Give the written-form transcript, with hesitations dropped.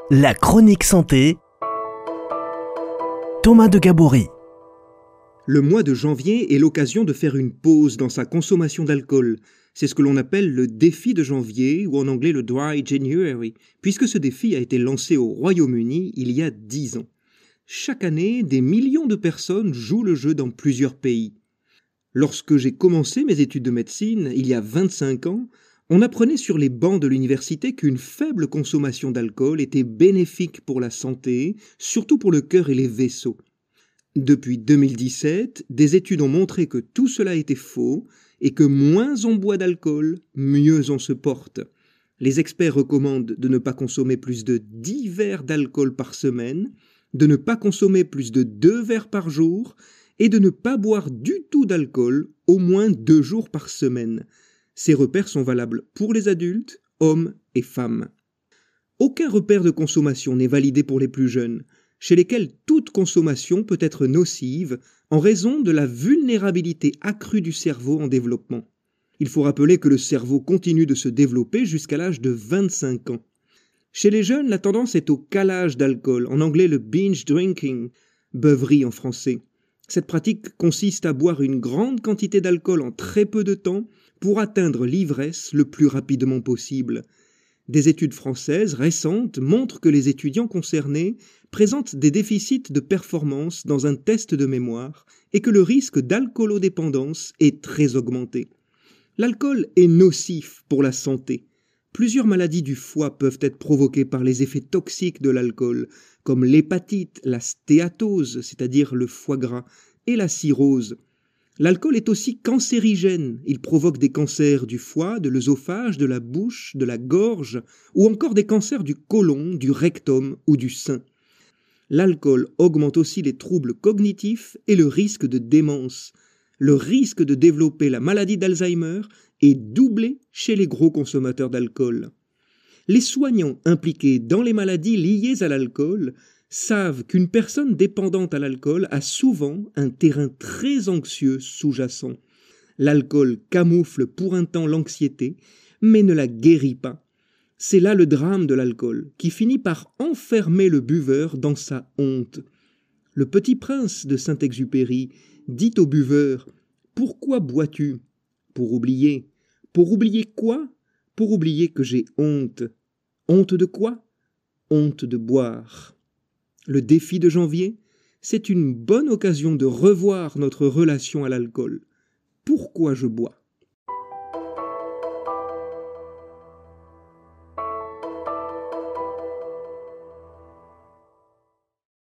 La chronique santé, Thomas de Gabory. Le mois de janvier est l'occasion de faire une pause dans sa consommation d'alcool. C'est ce que l'on appelle le défi de janvier, ou en anglais le Dry January, puisque ce défi a été lancé au Royaume-Uni il y a 10 ans. Chaque année, des millions de personnes jouent le jeu dans plusieurs pays. Lorsque j'ai commencé mes études de médecine, il y a 25 ans, on apprenait sur les bancs de l'université qu'une faible consommation d'alcool était bénéfique pour la santé, surtout pour le cœur et les vaisseaux. Depuis 2017, des études ont montré que tout cela était faux et que moins on boit d'alcool, mieux on se porte. Les experts recommandent de ne pas consommer plus de 10 verres d'alcool par semaine, de ne pas consommer plus de 2 verres par jour et de ne pas boire du tout d'alcool au moins 2 jours par semaine. Ces repères sont valables pour les adultes, hommes et femmes. Aucun repère de consommation n'est validé pour les plus jeunes, chez lesquels toute consommation peut être nocive en raison de la vulnérabilité accrue du cerveau en développement. Il faut rappeler que le cerveau continue de se développer jusqu'à l'âge de 25 ans. Chez les jeunes, la tendance est au calage d'alcool, en anglais le binge drinking, beuverie en français. Cette pratique consiste à boire une grande quantité d'alcool en très peu de temps pour atteindre l'ivresse le plus rapidement possible. Des études françaises récentes montrent que les étudiants concernés présentent des déficits de performance dans un test de mémoire et que le risque d'alcoolodépendance est très augmenté. L'alcool est nocif pour la santé. Plusieurs maladies du foie peuvent être provoquées par les effets toxiques de l'alcool, comme l'hépatite, la stéatose, c'est-à-dire le foie gras, et la cirrhose. L'alcool est aussi cancérigène. Il provoque des cancers du foie, de l'œsophage, de la bouche, de la gorge, ou encore des cancers du côlon, du rectum ou du sein. L'alcool augmente aussi les troubles cognitifs et le risque de démence. Le risque de développer la maladie d'Alzheimer est doublé chez les gros consommateurs d'alcool. Les soignants impliqués dans les maladies liées à l'alcool savent qu'une personne dépendante à l'alcool a souvent un terrain très anxieux sous-jacent. L'alcool camoufle pour un temps l'anxiété, mais ne la guérit pas. C'est là le drame de l'alcool, qui finit par enfermer le buveur dans sa honte. Le Petit Prince de Saint-Exupéry dit au buveur « Pourquoi bois-tu » ? Pour oublier. Pour oublier quoi ? Pour oublier que j'ai honte. Honte de quoi ? Honte de boire. Le défi de janvier, c'est une bonne occasion de revoir notre relation à l'alcool. Pourquoi je bois ?